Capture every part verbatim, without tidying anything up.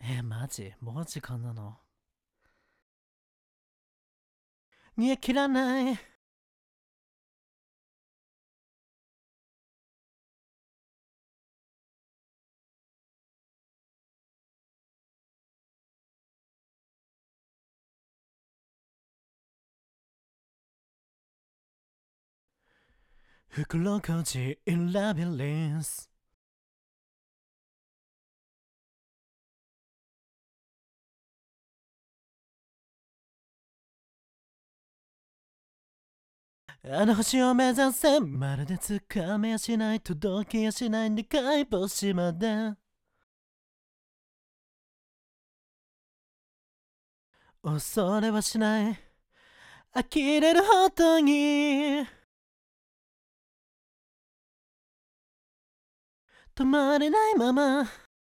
え、マジもう時間なの？煮え切らない袋小路 in ラビリンス。あの星を目指せ、まるで掴めやしない届きやしないでかい星まで。恐れはしない、呆れるほどに止まれないまま。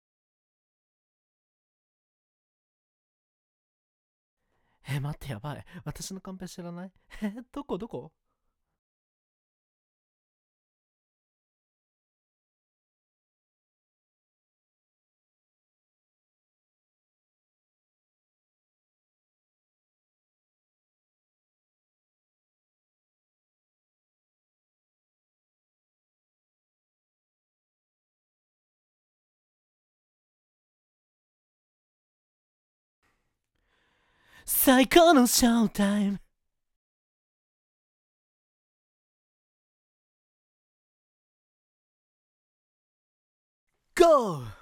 え、待って、やばい。私のカンペ知らない？え、どこどこ？最高のショータイム。ゴー！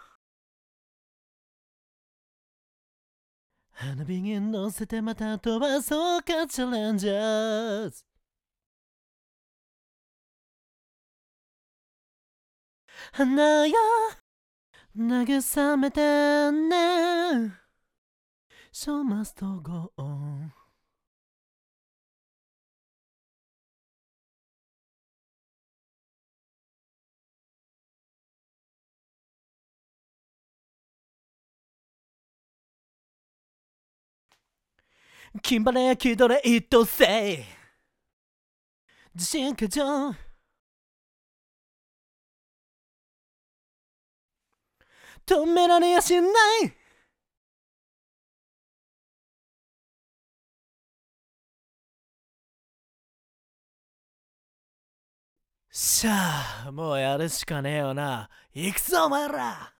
花火に乗せてまた飛ばそうかチャレンジャーズ。花よ慰めてね。 Show must go on。 キンバレー気取れ一等星。自信過剰止められやしない。しゃあ、もうやるしかねえよな。行くぞお前ら。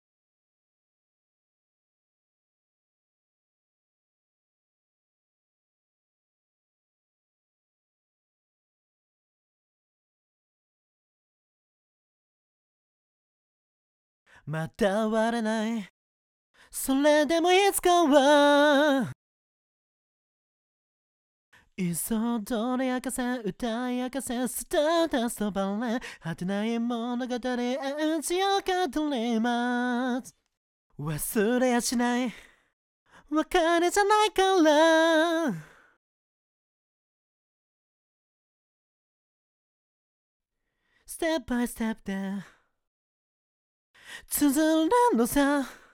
また割れない、それでもいつかは。いっそどれ明かせ歌い明かせスターダストバレー果てない物語演じようかドリーマーズ。忘れやしない別れじゃないから。ステップバイステップで綴れんのさ。